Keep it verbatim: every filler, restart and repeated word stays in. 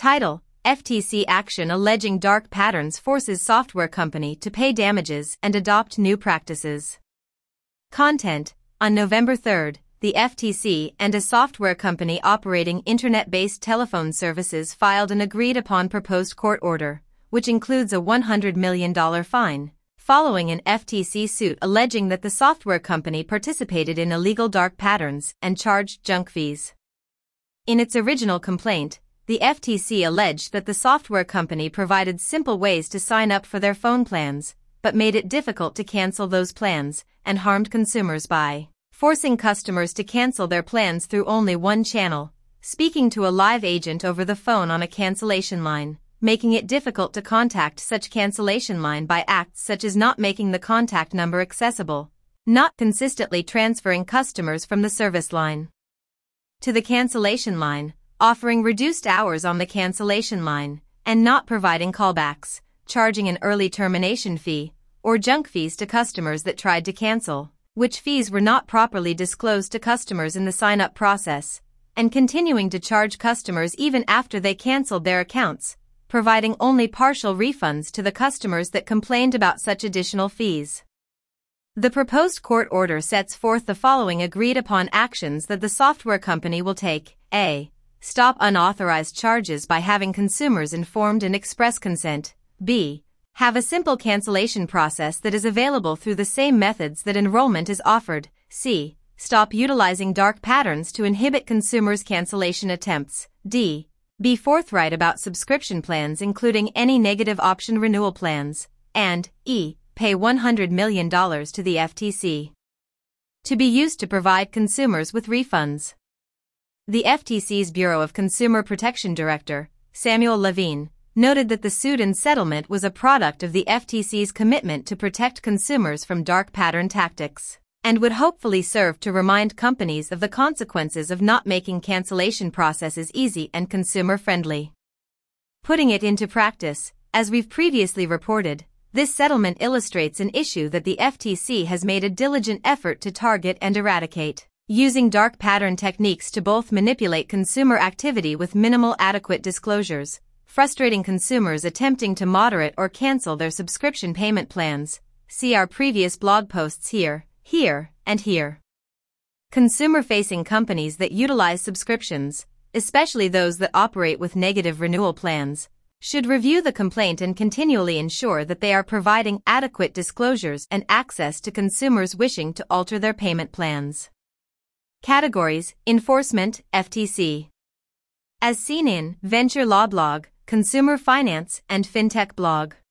Title: F T C action alleging dark patterns forces software company to pay damages and adopt new practices. Content: On November third, the F T C and a software company operating internet-based telephone services filed an agreed-upon proposed court order, which includes a one hundred million dollars fine, following an F T C suit alleging that the software company participated in illegal dark patterns and charged junk fees. In its original complaint, the F T C alleged that the software company provided simple ways to sign up for their phone plans, but made it difficult to cancel those plans, and harmed consumers by forcing customers to cancel their plans through only one channel, speaking to a live agent over the phone on a cancellation line, making it difficult to contact such cancellation line by acts such as not making the contact number accessible, not consistently transferring customers from the service line to the cancellation line, offering reduced hours on the cancellation line, and not providing callbacks, charging an early termination fee, or junk fees to customers that tried to cancel, which fees were not properly disclosed to customers in the sign-up process, and continuing to charge customers even after they canceled their accounts, providing only partial refunds to the customers that complained about such additional fees. The proposed court order sets forth the following agreed-upon actions that the software company will take: A. Stop unauthorized charges by having consumers informed and express consent. B. Have a simple cancellation process that is available through the same methods that enrollment is offered. C. Stop utilizing dark patterns to inhibit consumers' cancellation attempts. D. Be forthright about subscription plans including any negative option renewal plans. And E. Pay one hundred million dollars to the F T C to be used to provide consumers with refunds. The F T C's Bureau of Consumer Protection Director, Samuel Levine, noted that the suit and settlement was a product of the F T C's commitment to protect consumers from dark pattern tactics, and would hopefully serve to remind companies of the consequences of not making cancellation processes easy and consumer-friendly. Putting it into practice, as we've previously reported, this settlement illustrates an issue that the F T C has made a diligent effort to target and eradicate, using dark pattern techniques to both manipulate consumer activity with minimal adequate disclosures, frustrating consumers attempting to moderate or cancel their subscription payment plans. See our previous blog posts here, here, and here. Consumer-facing companies that utilize subscriptions, especially those that operate with negative renewal plans, should review the complaint and continually ensure that they are providing adequate disclosures and access to consumers wishing to alter their payment plans. Categories: Enforcement, F T C. As seen in Venture Law Blog, Consumer Finance, and FinTech Blog.